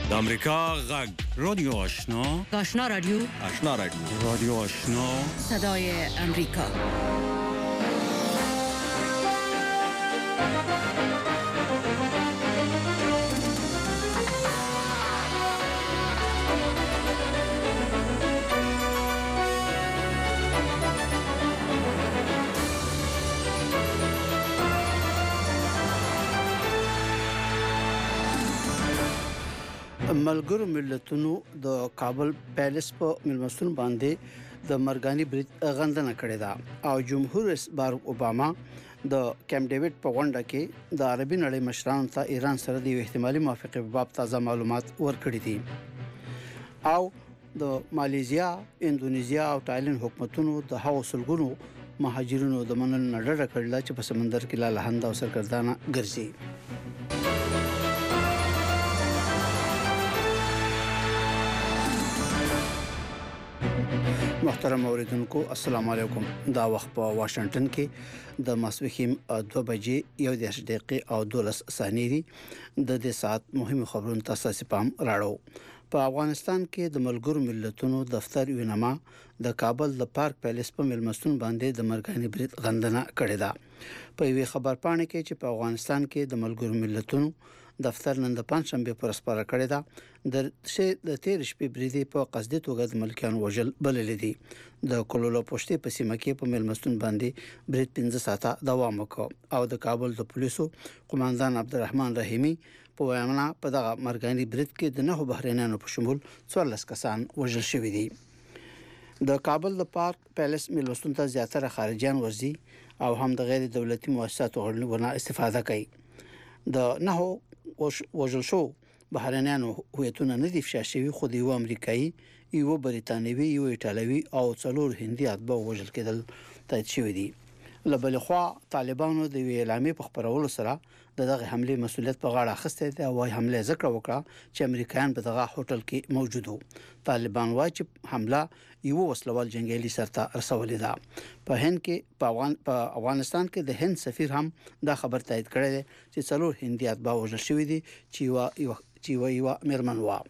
د امریکا غږ رادیو آشنا رادیو رادیو آشنا صدای امریکا. ملګرو ملتونو د کابل پیلس په ملمستون باندې د مرګاني برید غندنه کړې ده او جمهور رئیس باراک اوباما د کیمپ ډیوډ په غونډه کې د عربي نړۍ مشرانو ته ایران سره د احتمالي موافقه په باب تازه معلومات ورکړي دي او د ماليزیا، اندونیزیا او تایلند حکومتونو د هغو سلګونو مهاجرینو د منلو نه ډډه کړې چې په سمندر کې لا لهنده او سرګردانه ګرځي. محترم اوریدونکو السلام علیکم. دا وخت په واشنگټن کې د ماسپښین 2 بجې 1 دقیقې او 12 ثانیې دي. د دې سات مهمه خبرونه تاسو پام راړو. په افغانستان کې د ملګرو ملتونو دفتر وینما د کابل د پارک پیلس په ملمستون باندې د مرګاني برید غندنه کړې ده. په یوه خبر پاڼه کې چې په افغانستان کې د ملګرو ملتونو دفتر نن د پنځشنبه پر سپاره کړی دا د 13 شپې بریدي په قصدي توګه د ملکیانو وژل بلل دي. د کولولو پښتې په سیمه کې په ملمستون باندې برید 15 ساعته دوام وکړ او د کابل د پولیسو قوماندان عبدالرحمن رحیمی په وینا په دغه مرګاني برید کې د 9 بهرینانو په شمول 14 کسان وژل شوي دي. د کابل د پارک پیلس ملمستون ته زیاتره خارجيان ورځي او هم د غیر دولتي مؤسساتو غړي استفاده کوي. د 9 وژل شو بهرانيانو هویتونه نه دي افشا شوي، خو د یو امریکایي، یو بریتانوي، یو ایټالوي او څلور هندي اتباع وژل کېدل تایید شوی دي. لبل خو طالبانو د اعلامیې په خبرولو سره دغه حمله مسولیت په غاړه اخیسته ده او حمله ذکر وکړه چې امریکایان په دغه هوټل کې موجود وو. طالبان وايي چې حمله یو وسلوال جنگیالي سرته رسولې ده. په هند کې په افغانستان کې د هند سفیر هم دا خبر تایید کړی دی چې څلور هندي اتباع وژل شوي دي چې یو میرمن و.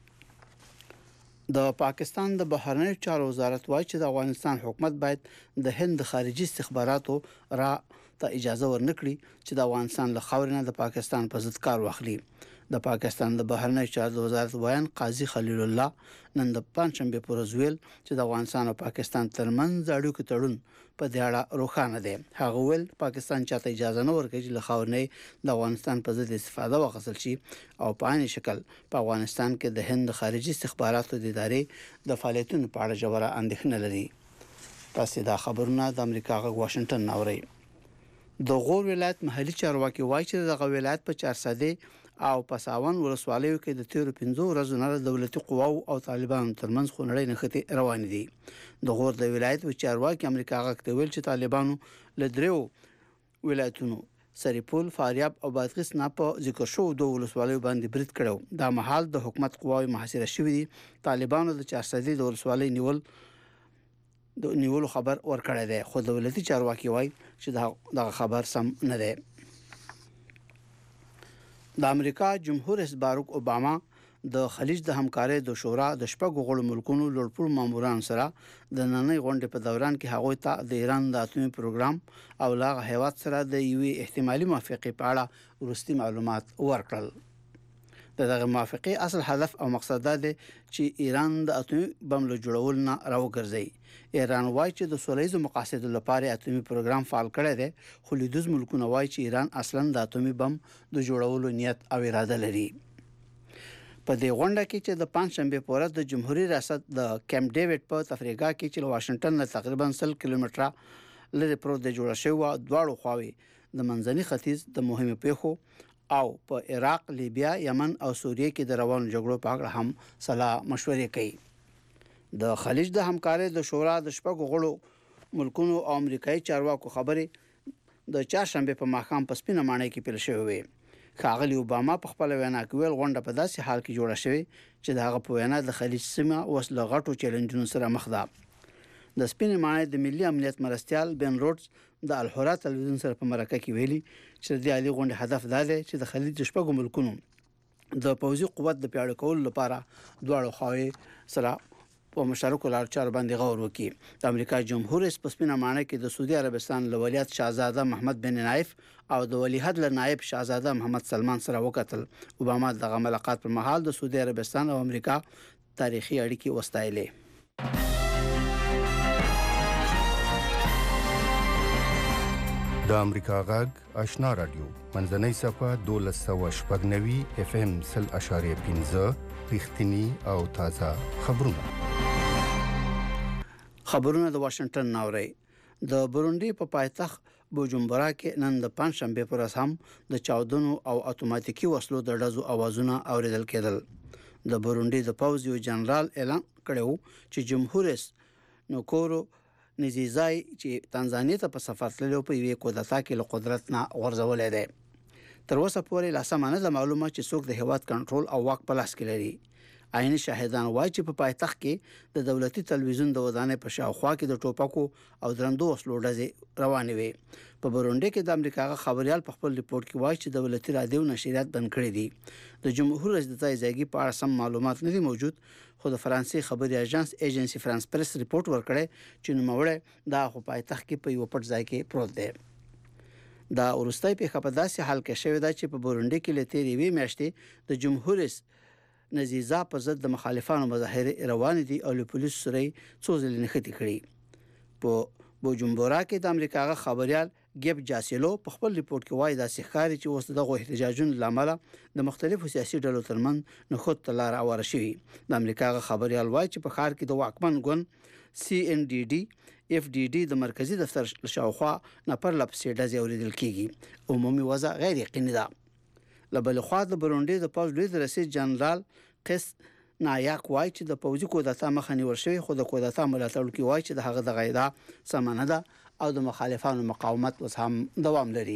د پاکستان د بهرنیو چارو وزارت وايي چې د افغانستان حکومت باید د هند خارجي استخباراتو را ته اجازه ورنکړي چې د افغانستان له خاورې نه د پاکستان په ضد کار واخلي. د پاکستان د بهرنیو چارو وزارت وایي قاضي خلیل الله نن د پنځشنبه پر ورځ ویل چې د افغانستان او پاکستان ترمنځ اړیکو تړون په دې اړه روښانه دي. هغه ویل پاکستان چاته اجازه نه ورکوي چې له خاورې د افغانستان په ضد استفاده وغوښتل شي او په عین شکل په افغانستان کې د هند خارجي استخباراتو د ادارې د فعالیتونو په اړه ژوره اندېښنه لري. تاسو دا خبرونه د امریکا غږ واشنگټن اورئ. د غور ولایت محلي چارواکي وایي چې د ولایت په 400 او پساون ولسوالیو کې د 15 ورځې نه دولتي قواو او طالبانو ترمنځ خونړۍ نښتې روان دي. د غور د ولایت و چارواکي امریکا غږ ته ویل چې طالبانو له دریو ولایتونو سریپول، فاریاب او بادغیس نه په ذکر شو د ولسوالیو باندې برید کړو. دا مهال د حکومت قواوی محاصره شوې دي. طالبانو د 400 د ولسوالۍ نیولو خبر ورکړی دی، خو دولتي چارواکي وایي چې دا خبر سم نه دی. د امریکا جمهور رئیس باراک اوباما د خلیج د همکارۍ د شورا د شپږ غړو ملکونو لوړپوړو مامورانو سره د نننۍ غونډې په دوران کې هغوی ته د ایران د اتومي پروګرام او لاغه هیواد سره د یوې احتمالي موافقې په اړه وروستي معلومات ورکړل. دغه موافقې اصل هدف او مقصد دا دی چې ایران د اتومي بم له جوړولو نه راوګرځي. ایران وايي چې د سولهییزو مقاصدو لپاره اتومي پروګرام فعال کړی دی، خو لیدوز ملکونه وايي چې ایران اصلا د اتومي بم د جوړولو نیت او اراده لري. په دې غونډه کې چې د پنځشنبه په ورځ د جمهوریت ریاست د کیمپ ډیوډ په تفریحګاه کې چې واشنگټن نه تقریبا 100 کیلومتره لري پروت د جوړ شوی دواړو خواوې د منځني ختیځ د مهمو پیښو او په عراق، لیبیا، یمن او سوریه کې د روانو جګړو په اړه هم صلاح مشورې کوي. د خلیج د همکارۍ د شورا د شپږ غړو ملکونو او امریکایي چارواکو خبرې د چهارشنبه په ماښام په سپینه ماڼۍ کې پیل شوې وې. ښاغلي اوباما په خپل وینا کې ویل غونډه په داسې حال کې جوړه شوې چې د هغه په وینا د خلیج سیمه اوس له غټو چیلنجونو سره مخ ده. د سپینې ماڼۍ د ملي امنیت مرستیال بن روډز د الحرا تلویزیون سره په مرکه کې ویلي چې د عالی غونډې هدف دا دی چې د خلیج شپږو ملکونو د پوځي قوت د پیاوړي کولو لپاره دواړو خواوې سره په مشترکو لار چار باندې غور وکړي. د امریکا جمهور رئیس په سپینه مانه کې د سعودي عربستان له ولیعهد شاهزاده محمد بن نایف او د ولیعهد له نائب شاهزاده محمد سلمان سره وکتل. اوباما دغه ملاقات پر مهال د سعودي عربستان او امریکا تاریخي اړیکې وستایلې. د امریکا غږ آشنا رادیو منځنۍ صفه 1290 اف ام 0.15 رښتینی او تازه خبرونه د واشنگټن ناوړي. د بورونډي په پایتخت بوجومبرا کې نن د پنځشنبه پر ورځ هم د چاودنو او اتوماتیکي وسلو د ډزو اوازونه اوریدل کېدل. د بورونډي د پوځ یو جنرال اعلان کړو چې جمهور رئیس نوکورو نزیزای چې تنزانیې ته په سفر تللو په یوې کودتا کې له قدرت نه غورځولې ده. تر اوسه پورې لا سمانه د معلومه چې څوک د هیواد کنټرول او واک په لاس کې لري. عیني شاهدان وایي چې په پایتخت کې د دولتي تلویزیون د ودانۍ په شاوخوا کې د ټوپکو او درندو وسلو ډزې روانې وي. په بورونډي کې د امریکا خبريال په خپل ریپورت کې وایي چې دولتي رادیو نشریات بند کړي دي. د جمهور رئیس د ځایګي په اړه سم معلومات نه دي موجود، خو د فرانسې خبري ایجنسی فرانس پریس ریپورت ورکړی چې نوموړی د خو پایتخت کې په یو پټ ځای کې پروت دی. دا ورستۍ په خپداسي حال کې شوې ده چې په بورونډي کې لته ریوي میاشتې د جمهور رئیس نزیزا په ضد د مخالفانو مظاهره روان دي او له پولیسو سره څو ځله نښتې کړي. په بوجومبورا کې د امریکا خبريال ګیب جاسیلو په خپل ریپورت کې وایي د سخاري چې اوس دغه احتجاجونو لامل د مختلفو سیاسي ډلو ترمن نخود تلار اوره شوی. د امریکا خبريال وایي چې په ښار کې د واکمن ګوند CNDD FDD د مرکزی دفتر شاوخوا نفر لپسې ډزې اوریدل کیږي. عمومي وضع غیر یقیني ده. لبل خو د بورونډي د پوز لوی رئیس جنرال قس نایاک وایي چې د پوځي کودتا مخه نیول شوی، خو د کودتا ملاتړ کوي وایي چې د هغه د غیدا سمانه ده او د مخالفانو مقاومت اوس هم دوام لري.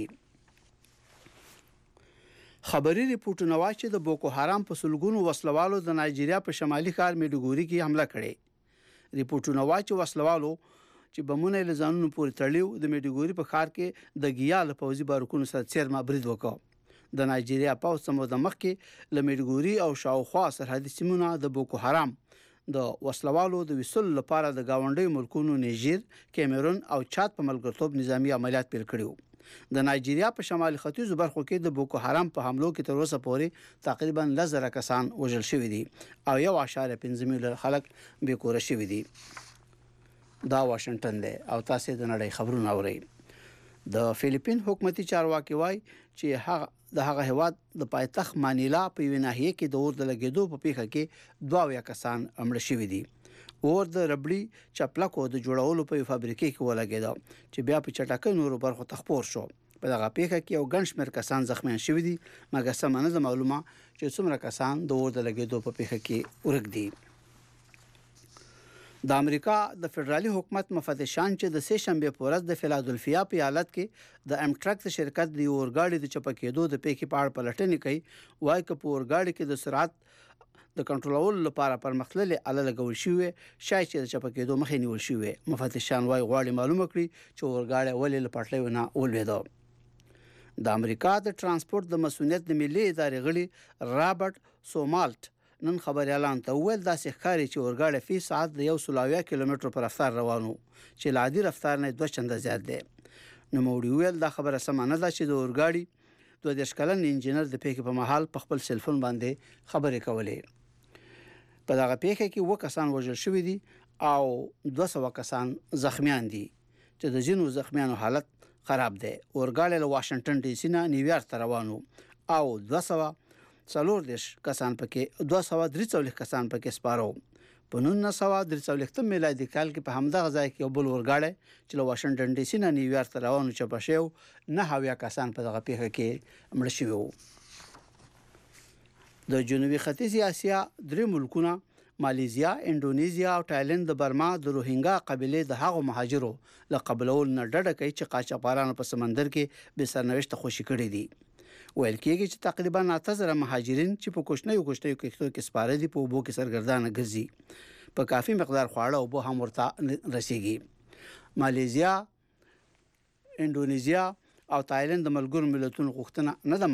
خبري ریپورتونه وایي چې د بوکو حرام په سلګونو وسلوالو د نایجیریا په شمالي ښار میډوګوري کې حمله کړې. ریپورتونه وایي چې وسلوالو چې بمونه له ځانونو پورې تړلیو د میډوګوري په ښار کې د ګیال پوځي بارکونو سره چیرما برید وکړ. د نایجیریا پوځ سمو د مخ کې لمیډګوري او شاوخوا سرحدي سیمونه د بوکو حرام د وسلوالو د وصول لپاره د گاونډي ملکونو نیجر، کیمرون او چاد په ملګرتوب نظامی عملیات پیل کړیو. د نایجیریا په شمالي ختیځو برخو کې د بوکو حرام په حملو کې تر اوسه پورې تقریبا 1000 کسان وژل شوي دي او 1.5 میلیون خلک بې کوره شوي دي. دا واشنگټن دی او تاسو د نړۍ خبرونه اورئ. د فلیپین حکومتي چارواکي وایي چې د هغه هواد د پایتخت مانیلا په یوه ناحیه کې د اور د لګیدو په پیښه کې 22 کسان مړ شوي دي. اور د ربړي چپلکو د جوړولو په فابریکې کې ولګیدا چې بیا په چټکۍ نورو برخو تخپور شو. په دغه پیښه کې یو ګڼ شمېر کسان زخمیان شوي دي، مګر سمانه د معلومه چې څومره کسان د اور د لګیدو په پیښه کې ورک دي. د امریکا د فدرالي حکومت مفتشان چې د سه شنبه په ورځ د فیلادلفیا په ایالت کې د امټرک شرکت د اورګاډي د چپکېدو د پیښې په اړه پلټنې کوي. وایي چې په اورګاډي کې د سرعت د کنټرولولو لپاره پرمختللي آله لګول شوې، شاید چې د چپکېدو مخه نیول شوې. مفتشان وایي غواړي معلومه کړي چې اورګاډي ولې له پټلۍ نه ولوېد. د امریکا د ترانسپورت د مسؤلیت د ملي ادارې غړي رابرټ سومالټ نن خبر اعلان ته ویل دا ښکاري چې اورګاډي فی ساعت د 120 کیلومتر پر رفتار روانو چې لادي رفتار نه 2 چنده زیات دی. نو موږ ویل دا خبره سمانه ده چې د اورګاډي 22 کلن انجینر د پیښې په محل په خپل سلفون باندې خبرې کولې. په دغه پیښه کې 2 کسان وژل شوي دي او 200 کسان زخمیان دي چې د جنو زخمیانو حالت خراب دی. اورګاډي له واشنگټن ډي سي نه نیویارک ته روانو او 243 کسان پکې 243 کسان پکې سپارو. په 1943 میلادي کال کې په همدغه ځای کې یو بل اورګاډي چې له واشنگټن ډي سي نه نیویارک ته روانو چپه شو، 9 کسان په دغه پیښه کې مړ شوي وو. د جنوبي ختیځ اسیا 3 ملکونه ماليزیا، انډونیزیا او تایلند د برما د روهینګا قبيله د هغو مهاجرو له قبلول نه ډډه کوي چې قاچاقبرانو په سمندر کې به سرنوشت خوشي کړي دي. ویل کېږي چې تقریبا 9000 مهاجرین چې په کوچنیو کښتو کې سپاره دي په اوبو کې سرګردانه ګرځي. په کافي مقدار خواړه او به هم ورته رسیږي. ماليزیا، انډونیزیا او تایلند د ملګرو ملتونو غوښتنه نه ده